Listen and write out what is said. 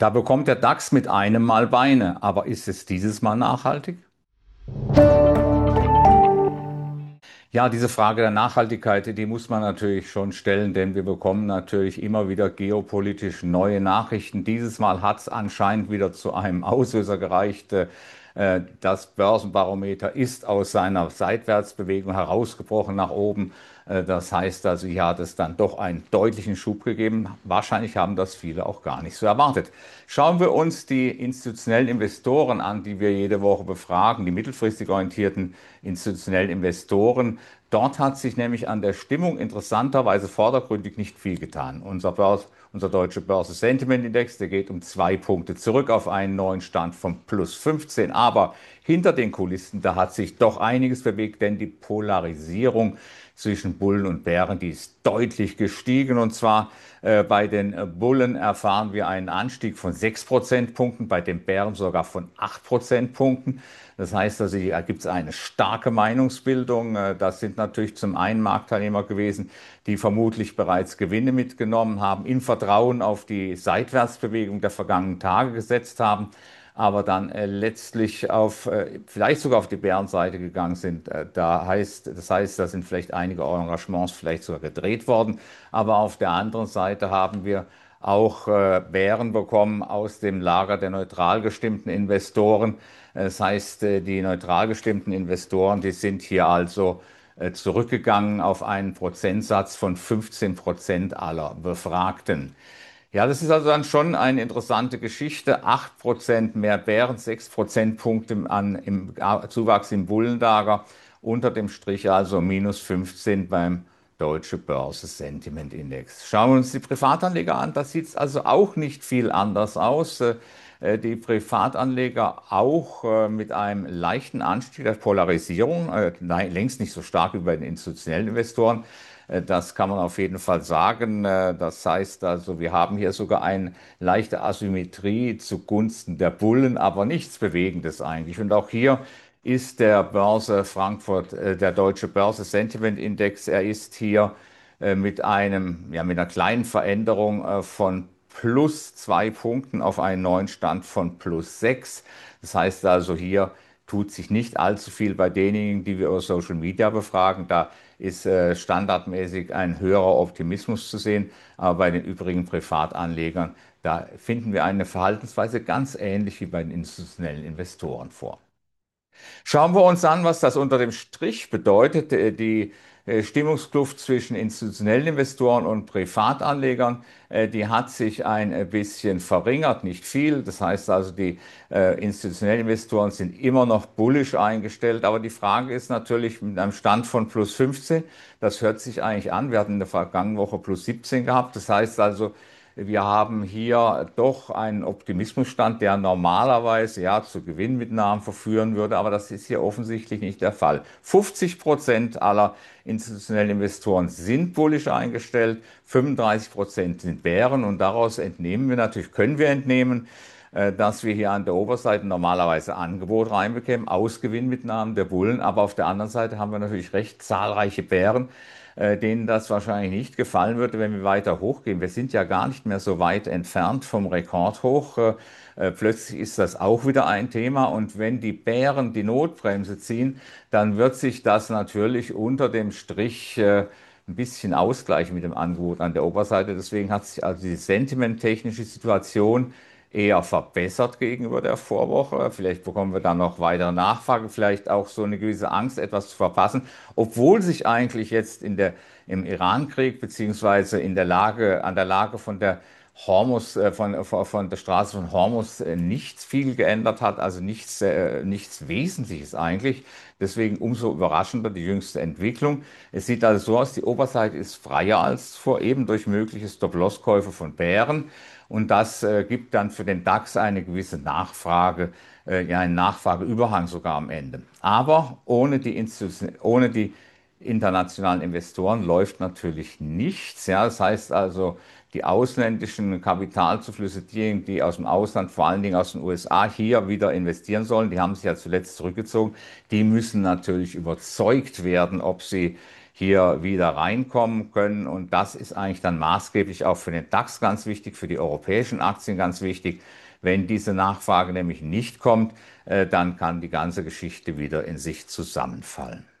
Da bekommt der DAX mit einem Mal Beine. Aber ist es dieses Mal nachhaltig? Ja, diese Frage der Nachhaltigkeit, die muss man natürlich schon stellen, denn wir bekommen natürlich immer wieder geopolitisch neue Nachrichten. Dieses Mal hat es anscheinend wieder zu einem Auslöser gereicht. Das Börsenbarometer ist aus seiner Seitwärtsbewegung herausgebrochen nach oben. Das heißt also, hier hat es dann doch einen deutlichen Schub gegeben. Wahrscheinlich haben das viele auch gar nicht so erwartet. Schauen wir uns die institutionellen Investoren an, die wir jede Woche befragen, die mittelfristig orientierten institutionellen Investoren. Dort hat sich nämlich an der Stimmung interessanterweise vordergründig nicht viel getan. Unser deutscher Börse-Sentiment-Index, der geht um 2 Punkte zurück auf einen neuen Stand von plus 15. Aber hinter den Kulissen, da hat sich doch einiges bewegt, denn die Polarisierung zwischen Bullen und Bären, die ist deutlich gestiegen. Und zwar bei den Bullen erfahren wir einen Anstieg von 6 Prozentpunkten, bei den Bären sogar von 8 Prozentpunkten. Das heißt also, hier gibt es eine starke Meinungsbildung. Das sind natürlich zum einen Marktteilnehmer gewesen, die vermutlich bereits Gewinne mitgenommen haben, in Vertrauen auf die Seitwärtsbewegung der vergangenen Tage gesetzt haben, aber dann letztlich vielleicht sogar auf die Bärenseite gegangen sind. Das heißt, da sind vielleicht einige Engagements vielleicht sogar gedreht worden. Aber auf der anderen Seite haben wir auch Bären bekommen aus dem Lager der neutral gestimmten Investoren. Das heißt, die neutral gestimmten Investoren, die sind hier also zurückgegangen auf einen Prozentsatz von 15% aller Befragten. Ja, das ist also dann schon eine interessante Geschichte. 8% mehr Bären, 6 Prozentpunkte im Zuwachs im Bullenlager. Unter dem Strich also minus 15 beim Deutsche Börse Sentiment Index. Schauen wir uns die Privatanleger an. Da sieht es also auch nicht viel anders aus. Die Privatanleger auch mit einem leichten Anstieg der Polarisierung, längst nicht so stark wie bei den institutionellen Investoren. Das kann man auf jeden Fall sagen. Das heißt also, wir haben hier sogar eine leichte Asymmetrie zugunsten der Bullen, aber nichts Bewegendes eigentlich. Und auch hier ist der Börse Frankfurt, der Deutsche Börse Sentiment Index, er ist hier mit einer kleinen Veränderung von plus 2 Punkten auf einen neuen Stand von plus 6. Das heißt also, hier tut sich nicht allzu viel bei denjenigen, die wir über Social Media befragen. Da ist standardmäßig ein höherer Optimismus zu sehen. Aber bei den übrigen Privatanlegern, da finden wir eine Verhaltensweise ganz ähnlich wie bei den institutionellen Investoren vor. Schauen wir uns an, was das unter dem Strich bedeutet. Die Stimmungskluft zwischen institutionellen Investoren und Privatanlegern, die hat sich ein bisschen verringert, nicht viel. Das heißt also, die institutionellen Investoren sind immer noch bullish eingestellt. Aber die Frage ist natürlich mit einem Stand von plus 15, das hört sich eigentlich an. Wir hatten in der vergangenen Woche plus 17 gehabt. Das heißt also, wir haben hier doch einen Optimismusstand, der normalerweise ja zu Gewinnmitnahmen verführen würde, aber das ist hier offensichtlich nicht der Fall. 50% aller institutionellen Investoren sind bullisch eingestellt, 35% sind Bären und daraus entnehmen wir natürlich, können wir entnehmen, dass wir hier an der Oberseite normalerweise Angebot reinbekämen aus Gewinnmitnahmen der Bullen, aber auf der anderen Seite haben wir natürlich recht zahlreiche Bären, denen das wahrscheinlich nicht gefallen würde, wenn wir weiter hochgehen. Wir sind ja gar nicht mehr so weit entfernt vom Rekordhoch. Plötzlich ist das auch wieder ein Thema. Und wenn die Bären die Notbremse ziehen, dann wird sich das natürlich unter dem Strich ein bisschen ausgleichen mit dem Angebot an der Oberseite. Deswegen hat sich also die sentimenttechnische Situation eher verbessert gegenüber der Vorwoche. Vielleicht bekommen wir dann noch weitere Nachfrage, vielleicht auch so eine gewisse Angst, etwas zu verpassen, obwohl sich eigentlich jetzt im Irankrieg beziehungsweise an der Lage von der von der Straße von Hormuz nichts viel geändert hat, also nichts Wesentliches eigentlich. Deswegen umso überraschender die jüngste Entwicklung. Es sieht also so aus, die Oberseite ist freier als vor, eben durch mögliche Stop-Loss-Käufe von Bären. Und das gibt dann für den DAX eine gewisse Nachfrage, ja, einen Nachfrageüberhang sogar am Ende. Aber ohne die internationalen Investoren läuft natürlich nichts. Ja, das heißt also, die ausländischen Kapitalzuflüsse, diejenigen, die aus dem Ausland, vor allen Dingen aus den USA, hier wieder investieren sollen, die haben sich ja zuletzt zurückgezogen, die müssen natürlich überzeugt werden, ob sie hier wieder reinkommen können. Und das ist eigentlich dann maßgeblich auch für den DAX ganz wichtig, für die europäischen Aktien ganz wichtig. Wenn diese Nachfrage nämlich nicht kommt, dann kann die ganze Geschichte wieder in sich zusammenfallen.